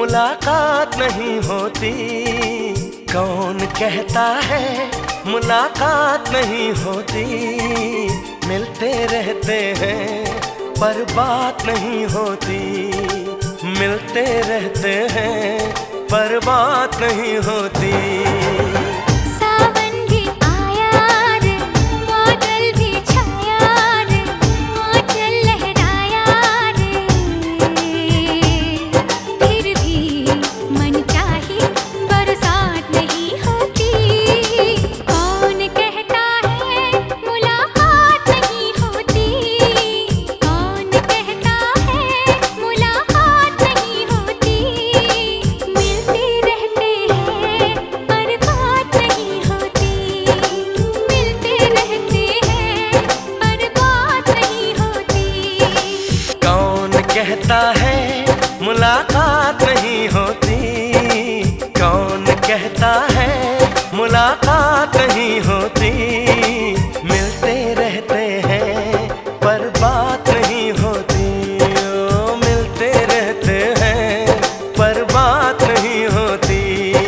मुलाकात नहीं होती। कौन कहता है मुलाकात नहीं होती। मिलते रहते हैं पर बात नहीं होती। मिलते रहते हैं पर बात नहीं होती। कहता है मुलाकात नहीं होती। कौन कहता है मुलाकात नहीं होती। मिलते रहते हैं पर बात नहीं होती। ओ मिलते रहते हैं पर बात नहीं होती।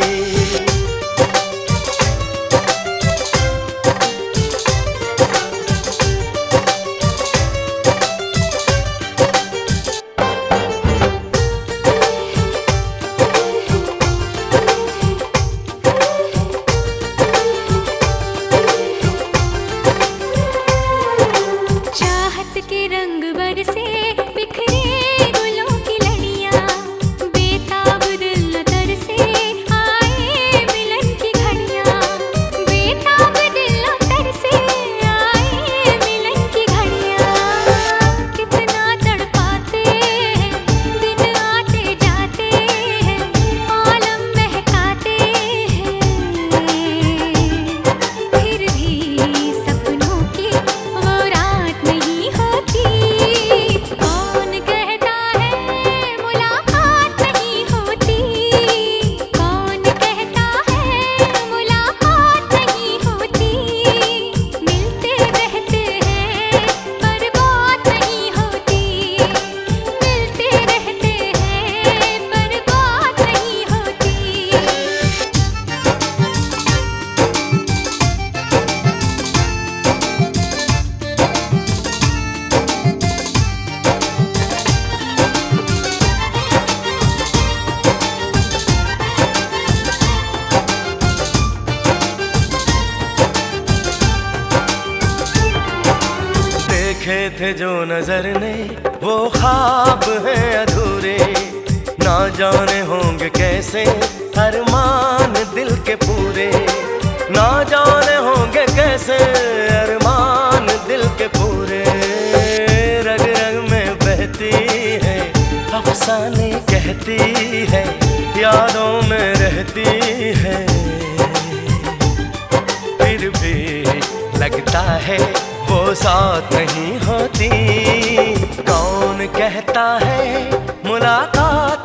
के रंग बरसे बिखरे गुलों की लड़ियां, बेताब दिल न तरसे आए मिलन की घड़ियां। बेताब दिल न तरसे आए मिलन की घड़ियां। कितना तड़पाते हैं दिन आते जाते हैं, आलम महकाते हैं। फिर भी सपनों की वो रात नहीं होती। कौन कहता है मुलाकात नहीं होती। कौन कहता है मुलाकात नहीं होती। मिलते रहते हैं पर बात नहीं होती। मिलते रहते हैं पर बात नहीं होती। देखे थे जो नजर ने वो ख्वाब है अधूरे। ना जाने होंगे कैसे अरमान दिल के पूरे। ना जाने होंगे कैसे अरमान दिल के पूरे। रग रग में बहती है अफसाने कहती है, यादों में रहती है। फिर भी लगता है वो साथ नहीं होती। कौन कहता है मुलाकात